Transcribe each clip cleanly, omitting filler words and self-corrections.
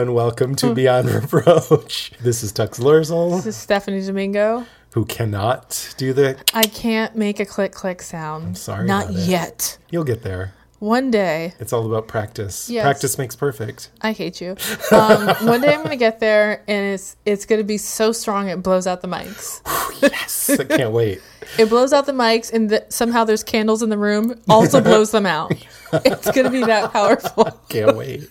and welcome to Beyond Reproach. This is Tux Lurzel. This is Stephanie Domingo. Who cannot do the... I can't make a click sound. I'm sorry Not about it. yet. You'll get there. One day. It's all about practice. Yes. Practice makes perfect. I hate you. One day I'm going to get there, and it's going to be so strong it blows out the mics. Yes, I can't wait. It blows out the mics, and somehow there's candles in the room. Also blows them out. It's going to be that powerful. Can't wait.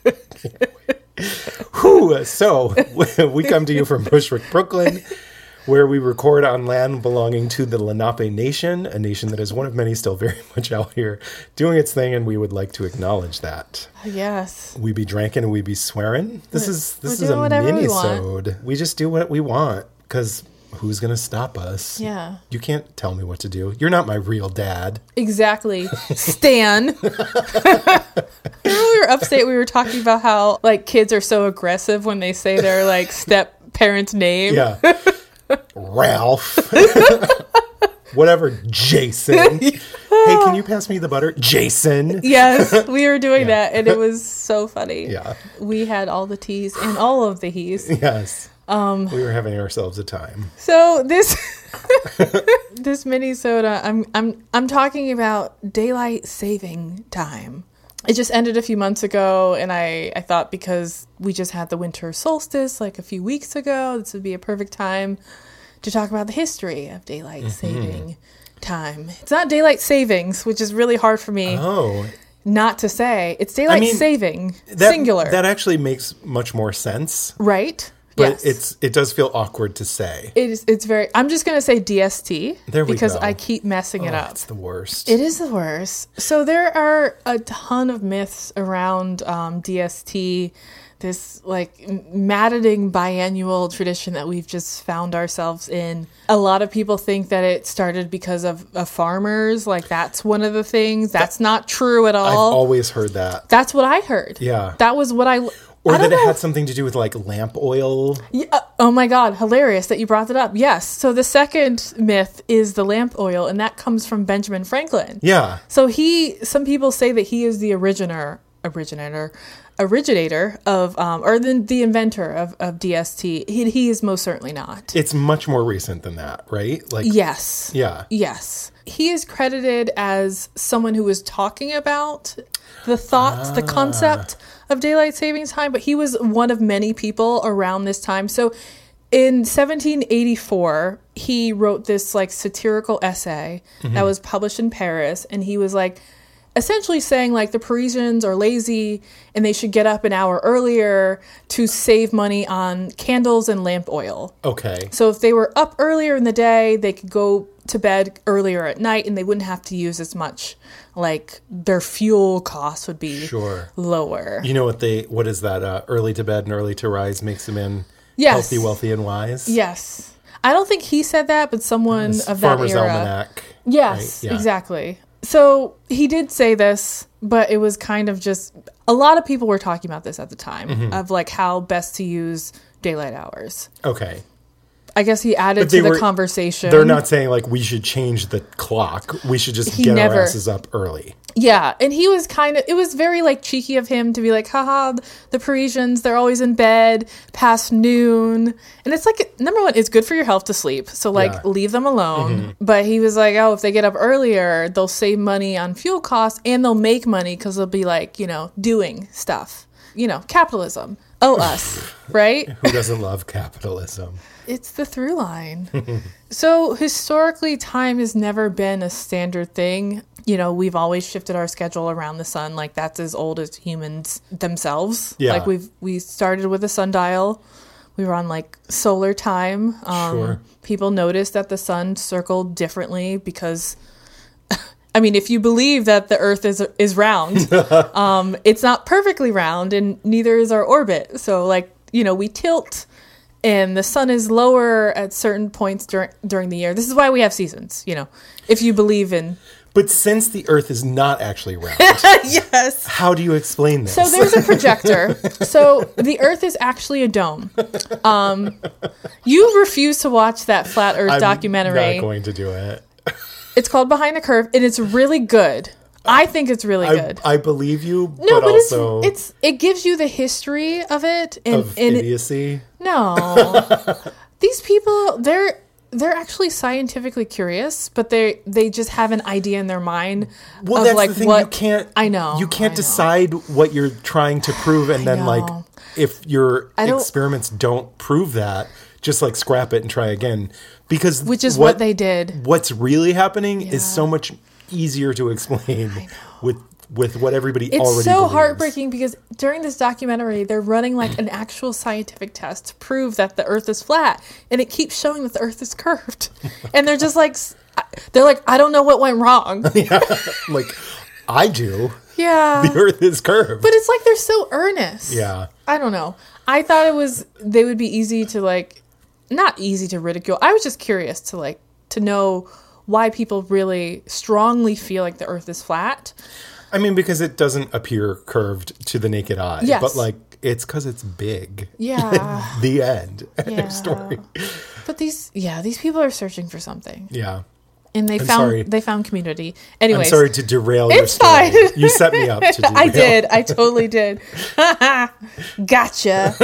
Whew. So, we come to you from Bushwick, Brooklyn, where we record on land belonging to the Lenape Nation, a nation that is one of many still very much out here doing its thing, and we would like to acknowledge that. Yes. We be drinking and we be swearing. This is a whatever we mini-sode. We just do what we want, because who's going to stop us? Yeah. You can't tell me what to do. You're not my real dad. Exactly. Stan. Remember we were upstate, we were talking about how like kids are so aggressive when they say their like step parent's name. Yeah. Ralph. Whatever, Jason. Hey, can you pass me the butter? Jason. Yes, we were doing that, and it was so funny. Yeah. We had all the T's and all of the he's. Yes. We were having ourselves a time. So this this mini soda, I'm talking about daylight saving time. It just ended a few months ago, and I thought because we just had the winter solstice like a few weeks ago, this would be a perfect time to talk about the history of daylight saving time. It's not daylight savings, which is really hard for me not to say. It's daylight saving, singular. That actually makes much more sense. Right? But yes. it does feel awkward to say. It's very, I'm just going to say DST. There we because go. I keep messing it up. It's the worst. It is the worst. So there are a ton of myths around DST, this like maddening biannual tradition that we've just found ourselves in. A lot of people think that it started because of farmers. Like that's one of the things. That's not true at all. I've always heard that. That's what I heard. Yeah. That was what Or that it had something to do with like lamp oil. Yeah. Oh my God. Hilarious that you brought that up. Yes. So the second myth is the lamp oil, and that comes from Benjamin Franklin. Yeah. So some people say that he is the originator of, or the inventor of DST. He is most certainly not. It's much more recent than that, right? Like yes. Yeah. Yes. He is credited as someone who was talking about the thought, the concept of daylight savings time, but he was one of many people around this time. So in 1784, he wrote this like satirical essay that was published in Paris, and he was like essentially saying like the Parisians are lazy and they should get up an hour earlier to save money on candles and lamp oil. Okay. So if they were up earlier in the day, they could go to bed earlier at night and they wouldn't have to use as much. Like their fuel costs would be lower. You know what is that? Early to bed and early to rise makes them in healthy, wealthy, and wise. Yes. I don't think he said that, but someone of that Farmer's era. Almanac. Yes, right? Yeah. Exactly. So he did say this, but it was kind of just, a lot of people were talking about this at the time of like how best to use daylight hours. Okay. I guess he added to the conversation. They're not saying like we should change the clock. We should just get our asses up early. Yeah. And he was it was very like cheeky of him to be like, haha, the Parisians, they're always in bed past noon. And it's like, number one, it's good for your health to sleep. So like leave them alone. But he was like, oh, if they get up earlier, they'll save money on fuel costs and they'll make money because they'll be like, doing stuff, capitalism. Oh, us, right? Who doesn't love capitalism? It's the through line. So historically, time has never been a standard thing. We've always shifted our schedule around the sun. Like that's as old as humans themselves. Yeah. Like we started with a sundial. We were on like solar time. People noticed that the sun circled differently because, I mean, if you believe that the Earth is round, it's not perfectly round, and neither is our orbit. So like, we tilt. And the sun is lower at certain points during the year. This is why we have seasons, if you believe in... But since the Earth is not actually round, yes. How do you explain this? So there's a projector. So the Earth is actually a dome. You refuse to watch that Flat Earth documentary. I'm not going to do it. It's called Behind the Curve, and it's really good. I think it's really good. I believe you, No, but but also it gives you the history of it and of idiocy. No. These people, they're actually scientifically curious, but they just have an idea in their mind Well, of that's like the thing. what You can't. I know. You can't I know. decide what you're trying to prove, and then like know. if your I don't- experiments don't prove that, just like scrap it and try again. Because Which is what they did. What's really happening is Yeah. so much easier to explain with what everybody It's already so believes. heartbreaking because during this documentary, they're running like an actual scientific test to prove that the Earth is flat, and it keeps showing that the Earth is curved, and they're just like, I don't know what went wrong. Like I do. Yeah, The Earth is curved. but it's like they're so earnest. Yeah. I don't know. I thought they would be easy to like, not easy to ridicule. I was just curious to know why people really strongly feel like the Earth is flat. I mean, because it doesn't appear curved to the naked eye. Yes. But like it's because it's big. Yeah. The end. End Yeah. of story. But these people are searching for something. Yeah. And I'm sorry. they found community. Anyways, I'm sorry to derail your It's story. fine. You set me up to derail. I did. I totally did. Gotcha.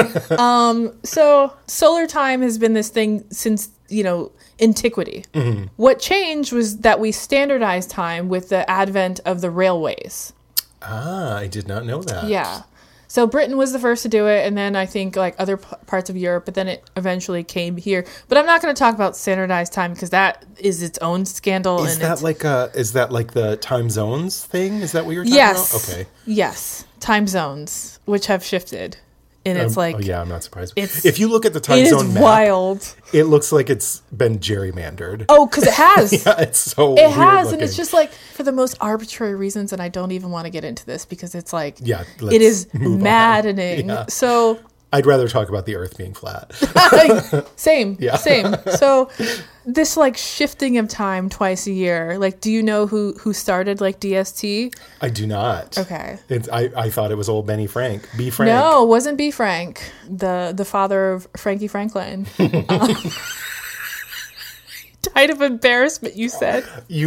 So solar time has been this thing since, antiquity. Mm-hmm. What changed was that we standardized time with the advent of the railways. Ah, I did not know that. Yeah. So Britain was the first to do it, and then I think like other parts of Europe, but then it eventually came here. But I'm not going to talk about standardized time because that is its own scandal. Is that like the time zones thing? Is that what you're talking Yes. about? Okay. Yes. Time zones, which have shifted. And it's like... oh yeah, I'm not surprised. it's- If you look at the time It zone is map, wild. it looks like it's been gerrymandered. Oh, because it has. Yeah, it's so It weird has, and it's looking. just like for the most arbitrary reasons, and I don't even want to get into this because it's like, Yeah, it let's is move on. maddening. Yeah. So, I'd rather talk about the Earth being flat. same, Yeah. same. So, this like shifting of time twice a year. Like, do you know who started like DST? I do not. Okay. I thought it was old Benny Frank. B. Frank. No, it wasn't B. Frank, the father of Frankie Franklin. Died of embarrassment, you said.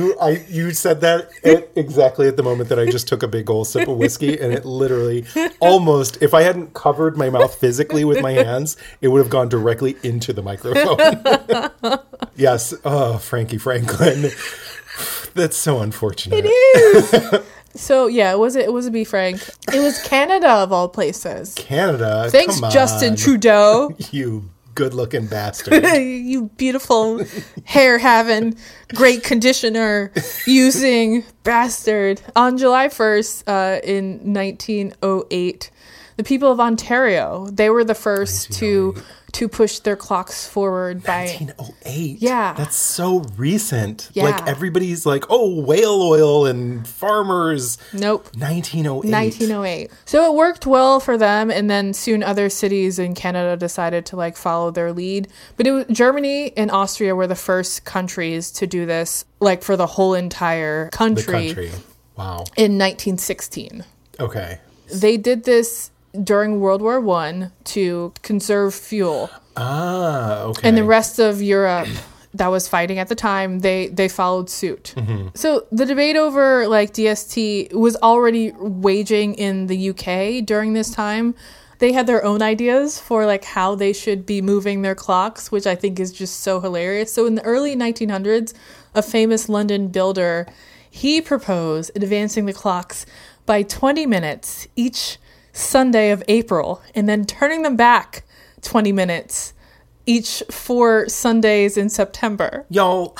You said that exactly at the moment that I just took a big old sip of whiskey, and it literally almost, if I hadn't covered my mouth physically with my hands, it would have gone directly into the microphone. Yes, Frankie Franklin. That's so unfortunate. It is. So yeah, it was a B. Frank. It was Canada of all places. Canada. Thanks, come Justin on, Trudeau. You good-looking bastard. You beautiful hair having, great conditioner using bastard. On July 1st, in 1908, the people of Ontario, they were the first to push their clocks forward by 1908. Yeah. That's so recent. Yeah. Like everybody's like, oh, whale oil and farmers. Nope. 1908. 1908. So it worked well for them, and then soon other cities in Canada decided to like follow their lead. But Germany and Austria were the first countries to do this, like for the whole entire The country, country. Wow. in 1916. Okay. They did this during World War I to conserve fuel. Ah, okay. And the rest of Europe that was fighting at the time, they followed suit. So the debate over like DST was already waging in the UK during this time. They had their own ideas for like how they should be moving their clocks, which I think is just so hilarious. So in the early 1900s, a famous London builder, he proposed advancing the clocks by 20 minutes each Sunday of April, and then turning them back 20 minutes each 4 Sundays in September. Y'all,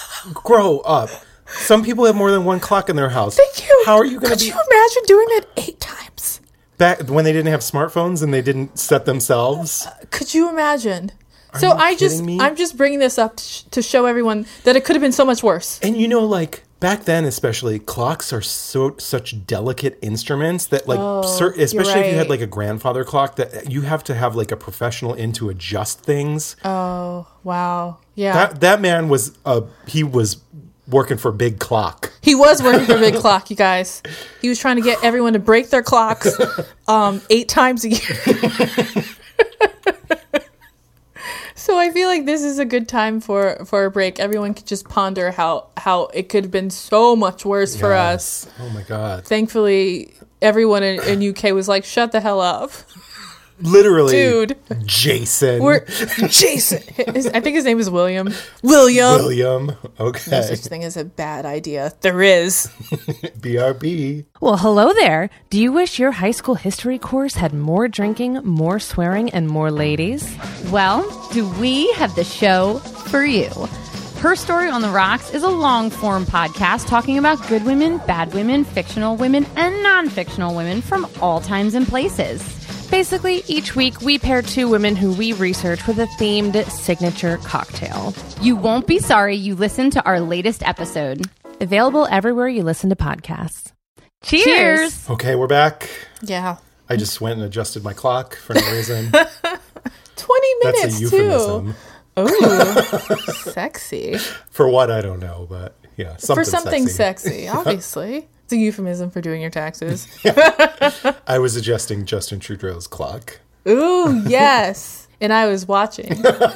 grow up. Some people have more than one clock in their house. Thank you. How are you going Could to be you imagine doing that 8 times? back when they didn't have smartphones and they didn't set themselves? Could you imagine? So you kidding me? I'm just bringing this up to show everyone that it could have been so much worse. And like back then, especially, clocks are such delicate instruments that like, especially if you had right. like a grandfather clock, that you have to have like a professional in to adjust things. Oh, wow. Yeah. That man was he was working for Big Clock. He was working for Big Clock, you guys. He was trying to get everyone to break their clocks 8 times a year. So So I feel like this is a good time for a break. Everyone could just ponder how it could have been so much worse for us. Oh my God. Thankfully, everyone in UK was like, shut the hell up. Literally. Dude. Jason. Jason. I think his name is William. William. Okay. No such thing as a bad idea. There is. BRB. Well, hello there. Do you wish your high school history course had more drinking, more swearing, and more ladies? Well, do we have the show for you? Her Story on the Rocks is a long-form podcast talking about good women, bad women, fictional women, and non-fictional women from all times and places. Basically, each week we pair two women who we research with a themed signature cocktail. You won't be sorry you listened to our latest episode. Available everywhere you listen to podcasts. Cheers! Okay, we're back. Yeah. I just went and adjusted my clock for no reason. 20 minutes, That's a euphemism. too. Oh, sexy. For what, I don't know, but yeah. For something sexy, obviously. It's a euphemism for doing your taxes. I was adjusting Justin Trudeau's clock. Ooh, yes. And I was watching.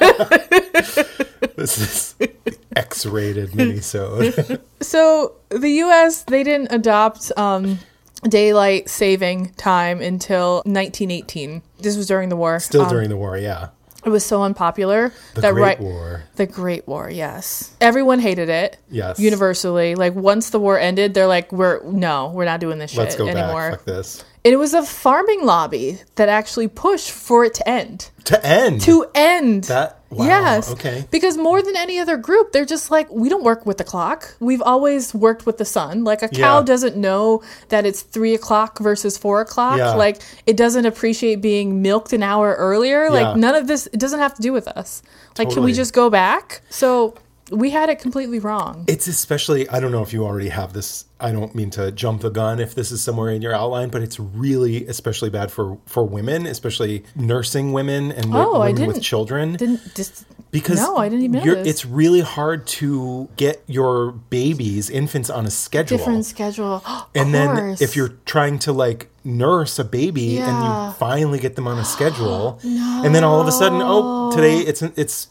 This is X-rated minisode. So the U.S., they didn't adopt daylight saving time until 1918. This was during the war. Still during the war, yeah. It was so unpopular. The Great War. The Great War, yes. Everyone hated it. Yes. Universally. Like, once the war ended, they're like, we're not doing this Let's shit go anymore. back. Fuck this. And it was a farming lobby that actually pushed for it to end. To end? To end. That? Wow. Yes. Okay. Because more than any other group, they're just like, we don't work with the clock. We've always worked with the sun. Like, a cow doesn't know that it's 3 o'clock versus 4 o'clock. Yeah. Like, it doesn't appreciate being milked an hour earlier. Yeah. Like, none of this, it doesn't have to do with us. Like, Can we just go back? So we had it completely wrong. It's especially, I don't know if you already have this, I don't mean to jump the gun if this is somewhere in your outline, but it's really especially bad for women, especially nursing women and women with children. Because no, I didn't even know this. It's really hard to get your infants on a schedule. Different schedule. And then if you're trying to like nurse a baby and you finally get them on a schedule, and then all of a sudden, today it's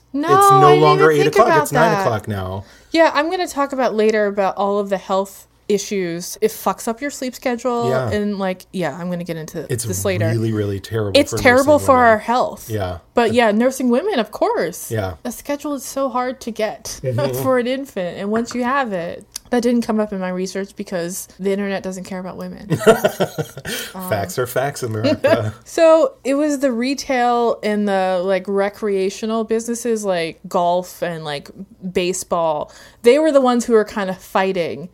no longer 8 o'clock, it's 9 o'clock now. Yeah, I'm going to talk about later about all of the health issues. It fucks up your sleep schedule. Yeah. And I'm going to get into this later. It's really, really terrible. It's terrible for our health. Yeah. But yeah, nursing women, of course. Yeah. A schedule is so hard to get for an infant. And once you have it, that didn't come up in my research because the internet doesn't care about women. Facts are facts, America. So it was the retail and the like recreational businesses like golf and like baseball. They were the ones who were kind of fighting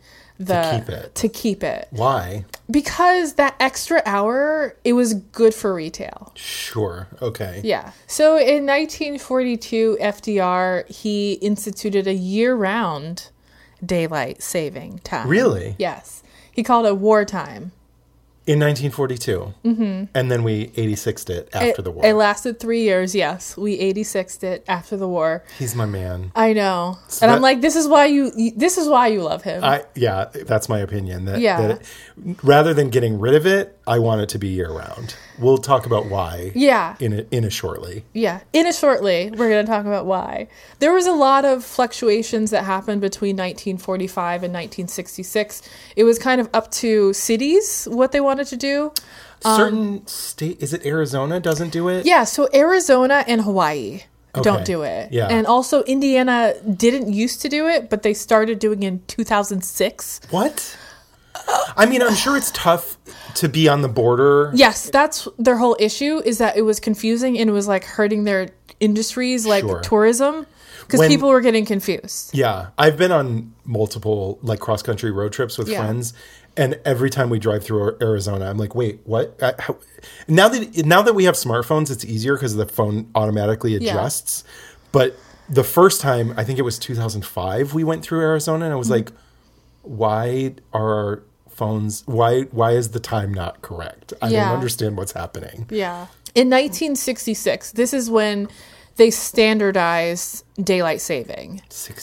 to keep it. Why? Because that extra hour, it was good for retail. Sure. Okay. Yeah. So in 1942, FDR, he instituted a year-round daylight saving time. Really? Yes. He called it wartime. In 1942. Mm-hmm. And then we 86'd it after the war. It lasted 3 years, yes. We 86'd it after the war. He's my man. I know. So I'm like, this is why you love him. Yeah, that's my opinion. That rather than getting rid of it, I want it to be year round. We'll talk about why. Yeah. In a shortly. Yeah. In a shortly, we're going to talk about why. There was a lot of fluctuations that happened between 1945 and 1966. It was kind of up to cities what they wanted to do. Certain state, is it Arizona doesn't do it? Yeah. So Arizona and Hawaii don't do it. Yeah. And also Indiana didn't used to do it, but they started doing it in 2006. What? I mean, I'm sure it's tough to be on the border. Yes, that's their whole issue, is that it was confusing and it was like hurting their industries like tourism because people were getting confused. Yeah. I've been on multiple like cross-country road trips with friends, and every time we drive through Arizona, I'm like, wait, what? Now that we have smartphones, it's easier because the phone automatically adjusts. But the first time, I think it was 2005, we went through Arizona, and I was like, why are our phones, why is the time not correct? I don't understand what's happening. Yeah. In 1966, this is when they standardized daylight saving.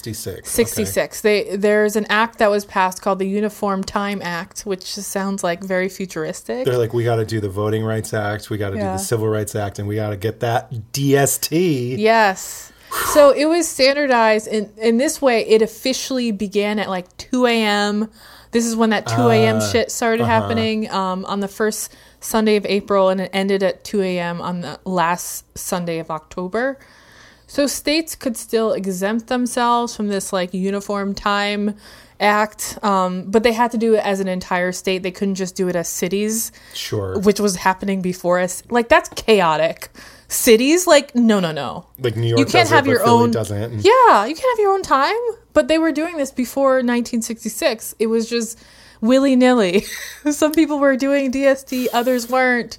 66. Okay. There's an act that was passed called the Uniform Time Act, which just sounds like very futuristic. They're like, we got to do the Voting Rights Act, we got to do the Civil Rights Act, and we got to get that DST. Yes. So it was standardized in this way. It officially began at like 2 a.m. This is when that 2 a.m. shit started happening on the first Sunday of April, and it ended at 2 a.m. on the last Sunday of October. So states could still exempt themselves from this like Uniform Time Act, but they had to do it as an entire state. They couldn't just do it as cities, Sure. which was happening before us. Like, that's chaotic. Cities, like, no. Like New York You can't does have it, your but Philly own. doesn't. And Yeah, you can't have your own time. But they were doing this before 1966. It was just willy-nilly. Some people were doing DST, others weren't.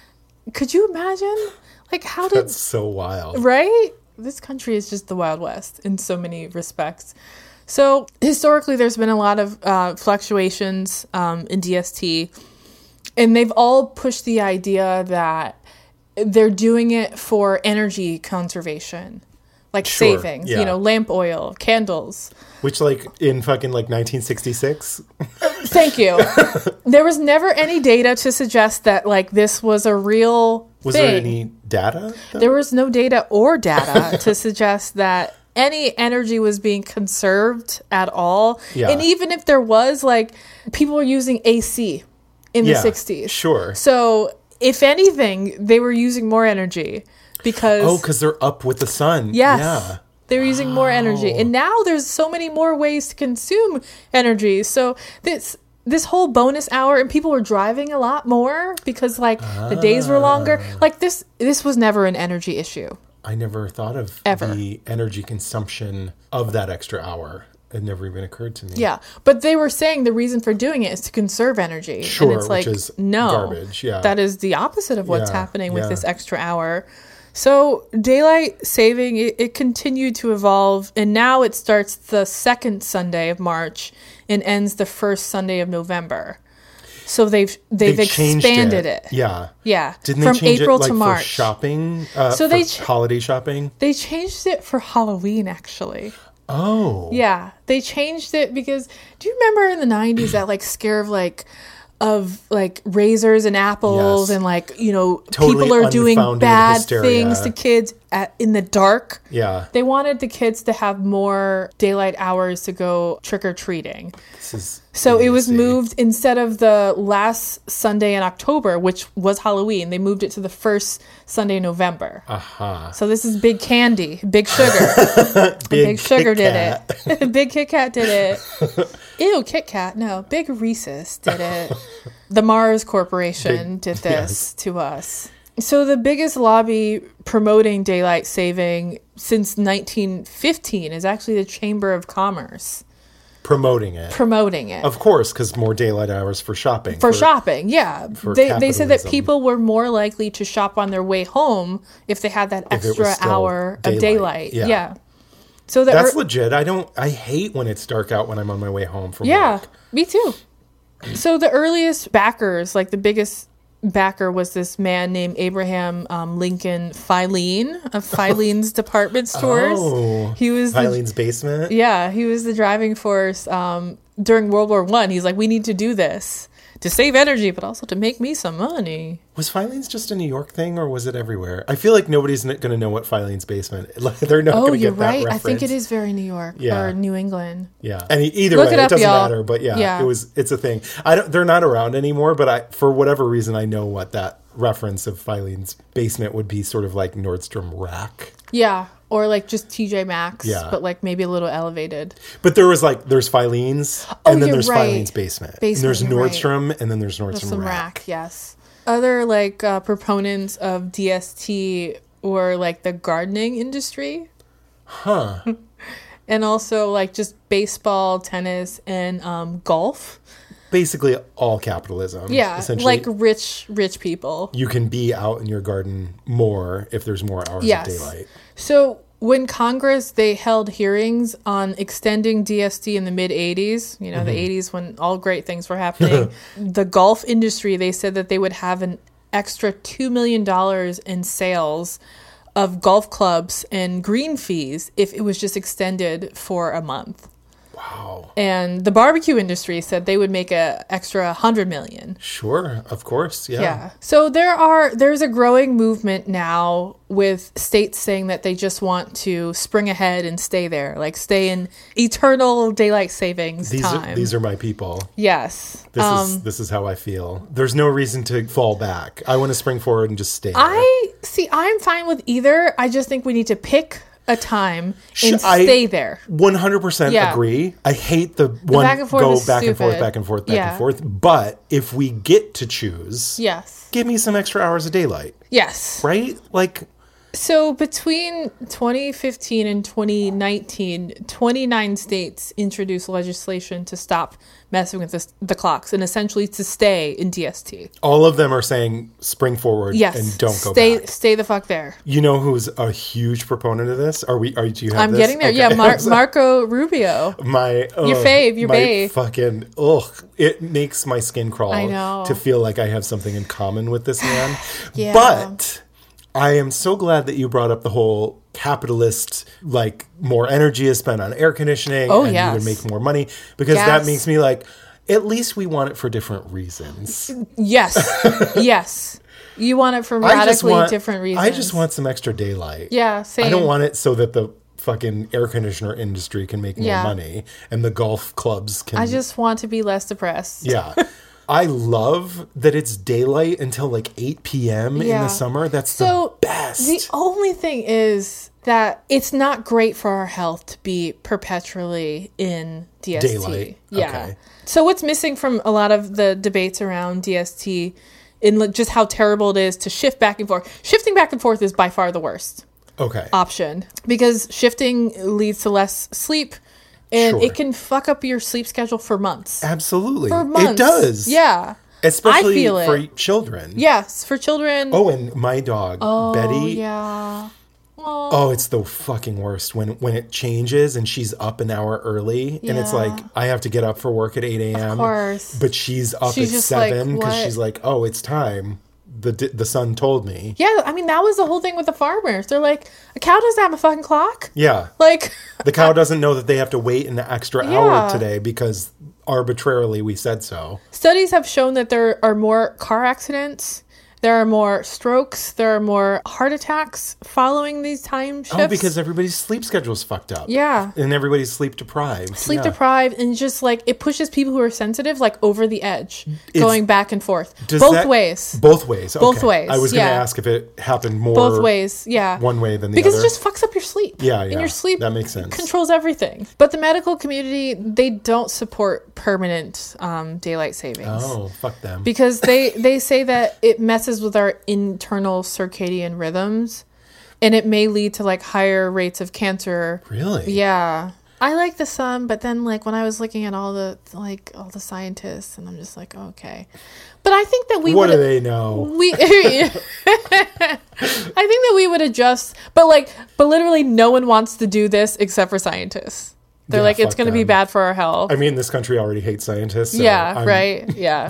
Could you imagine? Like, how did... That's so wild. Right? This country is just the Wild West in so many respects. So historically, there's been a lot of fluctuations in DST, and they've all pushed the idea that they're doing it for energy conservation, like Sure, savings, yeah. lamp oil, candles. Which, like, in fucking, like, 1966? Thank you. There was never any data to suggest that, like, this was a real Was thing. there any data? though? There was no data or data to suggest that any energy was being conserved at all. Yeah. And even if there was, like, people were using AC in the 60s. Sure. So, if anything, they were using more energy because... Oh, because they're up with the sun. Yes. Yeah. They're using more energy. And now there's so many more ways to consume energy. So this whole bonus hour, and people were driving a lot more because like the days were longer. Like this was never an energy issue. I never thought of Ever. the energy consumption of that extra hour. It never even occurred to me. Yeah. But they were saying the reason for doing it is to conserve energy. Sure, And it's like, which is no, garbage. Yeah. that is the opposite of what's Yeah, happening with yeah. this extra hour. So daylight saving, it continued to evolve, and now it starts the second Sunday of March and ends the first Sunday of November. So they've changed expanded it. Yeah. Yeah. Didn't they From change April it like to for March. shopping? So for they holiday shopping? They changed it for Halloween, actually. Oh. Yeah, they changed it because do you remember in the 90s that like scare of razors and apples Yes. and like, Totally people are doing unfounded bad hysteria. things to kids in the dark. Yeah. They wanted the kids to have more daylight hours to go trick-or-treating. This is So it was idiocy. moved instead of the last Sunday in October, which was Halloween, they moved it to the first Sunday in November. Aha. So this is Big Candy, Big Sugar. Big Sugar Kit did it. Big Kit Kat did it. Ew, Kit Kat. No, Big Reese's did it. The Mars Corporation did this to us. So the biggest lobby promoting daylight saving since 1915 is actually the Chamber of Commerce Promoting it. promoting it. Of course, because more daylight hours for shopping. For shopping, yeah. for They said that capitalism. people were more likely to shop on their way home if they had that If it was extra still hour of daylight. daylight. Yeah. Yeah. So That's legit. I hate when it's dark out when I'm on my way home from yeah, work. me too. So the earliest backers, like the biggest backer was this man named Abraham Lincoln Filene of Filene's Department Stores. Oh, He was the, Eileen's basement. yeah, he was the driving force during World War I. He's like, we need to do this to save energy, but also to make me some money. Was Filene's just a New York thing, or was it everywhere? I feel like nobody's going to know what Filene's basement. Like, they're not Oh, going to you're get that right. reference. I think it is very New York Yeah. or New England. Yeah, and either Look way, it it up, doesn't y'all. matter. But yeah, Yeah. it's a thing. They're not around anymore. But for whatever reason, I know what that reference of Filene's basement would be. Sort of like Nordstrom Rack. Yeah, or like just TJ Maxx, Yeah. but like maybe a little elevated. But there's Filene's, Oh, and then you're there's right. Filene's basement. Basement, And there's you're right. Nordstrom, and then there's Nordstrom Some Rack. rack, yes. Other like proponents of DST were like the gardening industry. Huh. And also like just baseball, tennis, and golf. Basically, all capitalism. Yeah, Essentially, like rich people. you can be out in your garden more if there's more hours Yes. of daylight. So when Congress, they held hearings on extending DST in the mid 80s, the 80s when all great things were happening, the golf industry, they said that they would have an extra $2 million in sales of golf clubs and green fees if it was just extended for a month. Wow. And the barbecue industry said they would make a extra 100 million. Sure, of course. Yeah. Yeah. So there's a growing movement now with states saying that they just want to spring ahead and stay there, like stay in eternal daylight savings time. These are my people. Yes. This is how I feel. There's no reason to fall back. I want to spring forward and just stay there. I'm fine with either. I just think we need to pick a time and stay there. 100% agree. I hate the one back and forth go is back and forth, stupid. back and forth, back and forth. But if we get to choose, Yes. give me some extra hours of daylight. Yes. Right? Like, So between 2015 and 2019, 29 states introduced legislation to stop messing with the clocks and essentially to stay in DST. all of them are saying spring forward and don't go back. Stay the fuck there. You know who's a huge proponent of this? Do you have I'm this? getting there. Okay. Yeah, Marco Rubio. Your fave, your bae. Fucking, it makes my skin crawl I know. to feel like I have something in common with this man. Yeah. But I am so glad that you brought up the whole capitalist, like more energy is spent on air conditioning and you would make more money, because that makes me like, at least we want it for different reasons. Yes. Yes. You want it for radically different reasons. I just want some extra daylight. Yeah, same. I don't want it so that the fucking air conditioner industry can make more money and the golf clubs can. I just want to be less depressed. Yeah. I love that it's daylight until like 8 p.m. in the summer. That's the best. The only thing is that it's not great for our health to be perpetually in DST. Daylight. Yeah. Okay. So what's missing from a lot of the debates around DST in just how terrible it is to shift back and forth. Shifting back and forth is by far the worst option, because shifting leads to less sleep. And it can fuck up your sleep schedule for months. Absolutely. For months. It does. Yeah. Especially I feel it. for children. Yes, for children. Oh, and my dog, Betty. Yeah. Oh, it's the fucking worst when it changes and she's up an hour early and it's like, I have to get up for work at 8 a.m. Of course. But she's up She's at just 7 because like, she's like, oh, it's time. The sun told me. Yeah, I mean, that was the whole thing with the farmers. They're like, a cow doesn't have a fucking clock. Yeah. Like, the cow doesn't know that they have to wait an extra hour today because arbitrarily we said so. Studies have shown that there are more car accidents. There are more strokes. There are more heart attacks following these time shifts. Oh, because everybody's sleep schedule's fucked up. Yeah. And everybody's sleep deprived. Sleep deprived, and just like it pushes people who are sensitive like over the edge, going back and forth. Both ways. Both ways. Okay. Both ways. I was going to ask if it happened more both ways. Yeah. One way than the because other. it just fucks up your sleep. Yeah. And your sleep that makes sense. Controls everything. But the medical community, they don't support permanent daylight savings. Oh, fuck them. Because they say that it messes with our internal circadian rhythms, and it may lead to like higher rates of cancer. Really? Yeah. I like the sun, but then like when I was looking at all the scientists, and I'm just like, okay. But I think that what do they know? I think that we would adjust, but literally no one wants to do this except for scientists. They're like, it's going to be bad for our health. I mean, this country already hates scientists. So right? Yeah.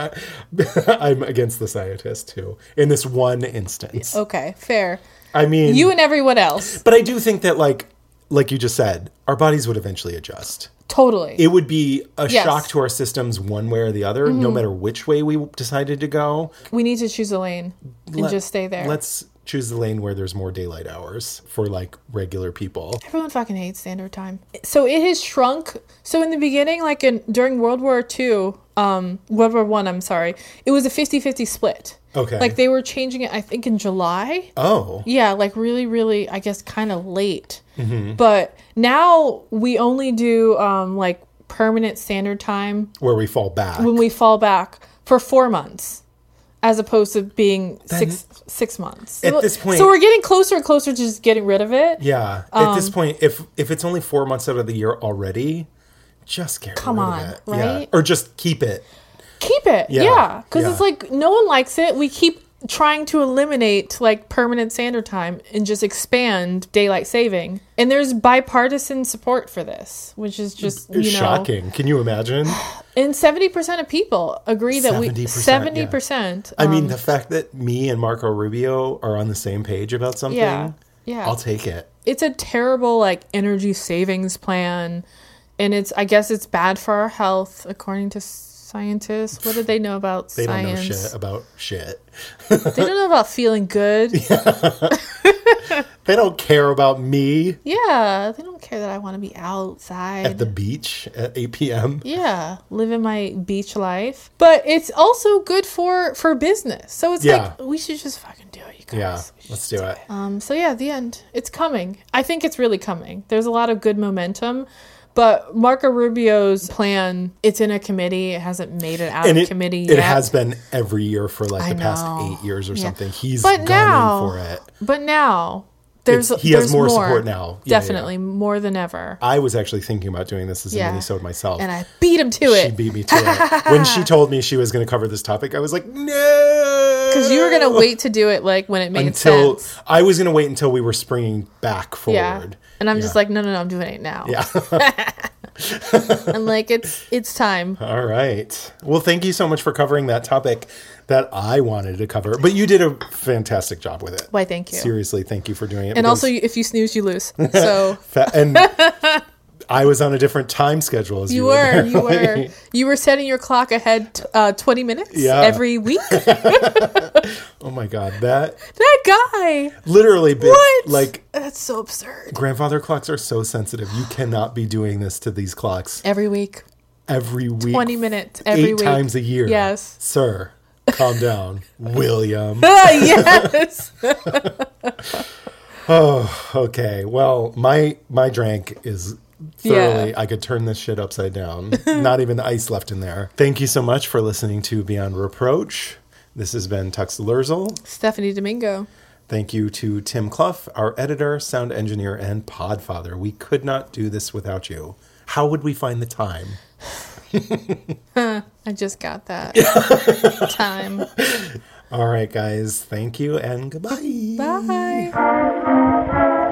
I'm against the scientists, too, in this one instance. Okay, fair. I mean... You and everyone else. But I do think that, like you just said, our bodies would eventually adjust. Totally. It would be a shock to our systems one way or the other, no matter which way we decided to go. We need to choose a lane and just stay there. Let's choose the lane where there's more daylight hours for like regular people. Everyone fucking hates standard time. So it has shrunk. So in the beginning, like during World War War I, I'm sorry, it was a 50-50 split. Okay. Like they were changing it, I think, in July. Oh. Yeah, like really, really, I guess, kind of late. Mm-hmm. But now we only do like permanent standard time. Where we fall back. When we fall back for 4 months. As opposed to being 6 months. At this point, so we're getting closer and closer to just getting rid of it. Yeah. At this point, if it's only 4 months out of the year already, just get rid of it. Right? Yeah. Or just keep it. Keep it. Yeah. Because it's like no one likes it. We keep trying to eliminate like permanent standard time and just expand daylight saving. And there's bipartisan support for this, which is just shocking. Can you imagine? And 70% of people agree that 70%. I mean, the fact that me and Marco Rubio are on the same page about something, yeah. I'll take it. It's a terrible like energy savings plan. And I guess it's bad for our health, according to scientists. What do they know about They science? don't know shit about shit. They don't know about feeling good. They don't care about me Yeah, they don't care that I want to be outside. at the beach at 8 p.m. Yeah, living my beach life. But it's also good for business. So it's like, we should just fucking do it, you guys. Yeah, We should let's do it. So yeah, the end. It's coming. I think it's really coming. There's a lot of good momentum. But Marco Rubio's plan, it's in a committee. It hasn't made it out of committee yet. It has been every year for like the past know. 8 years or something. He's But gone in for it. But now, He there's has more support now. Yeah, Definitely, more than ever. I was actually thinking about doing this as a Yeah. mini-sode myself. And I beat him to She it. beat me to it. When she told me she was going to cover this topic, I was like, no. Because you were going to wait to do it like when it made until sense. I was going to wait until we were springing back forward. Yeah. And I'm just like, no, I'm doing it now. Yeah. I'm like, it's time. All right. Well, thank you so much for covering that topic that I wanted to cover. But you did a fantastic job with it. Why, thank you. Seriously, thank you for doing it. And also, if you snooze, you lose. So and I was on a different time schedule as you were. You were setting your clock ahead 20 minutes every week. Oh my God. That guy. literally been What? like That's so absurd. grandfather clocks are so sensitive. You cannot be doing this to these clocks Every week. every week. 20 minutes every 8 week. times a year. Yes. Sir, calm down. William. Yes. Oh, okay. Well, my drank is thoroughly, I could turn this shit upside down. Not even ice left in there. Thank you so much for listening to Beyond Reproach. This has been Tux Lerzel. Stephanie Domingo. Thank you to Tim Clough, our editor, sound engineer, and podfather. We could not do this without you. How would we find the time? I just got that time. All right, guys. Thank you and goodbye. Bye.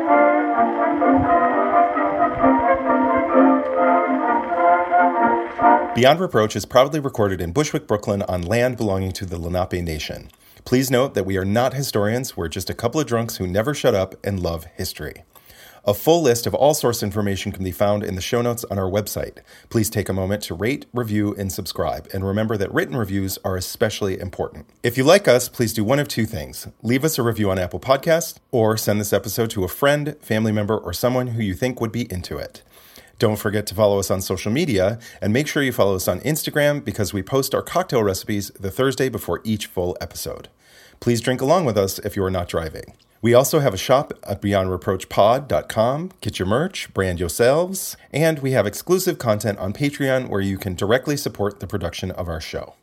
Beyond Reproach is proudly recorded in Bushwick, Brooklyn on land belonging to the Lenape Nation. Please note that we are not historians. We're just a couple of drunks who never shut up and love history. A full list of all source information can be found in the show notes on our website. Please take a moment to rate, review, and subscribe. And remember that written reviews are especially important. If you like us, please do one of two things. Leave us a review on Apple Podcasts, or send this episode to a friend, family member, or someone who you think would be into it. Don't forget to follow us on social media, and make sure you follow us on Instagram because we post our cocktail recipes the Thursday before each full episode. Please drink along with us if you are not driving. We also have a shop at beyondreproachpod.com. Get your merch, brand yourselves, and we have exclusive content on Patreon where you can directly support the production of our show.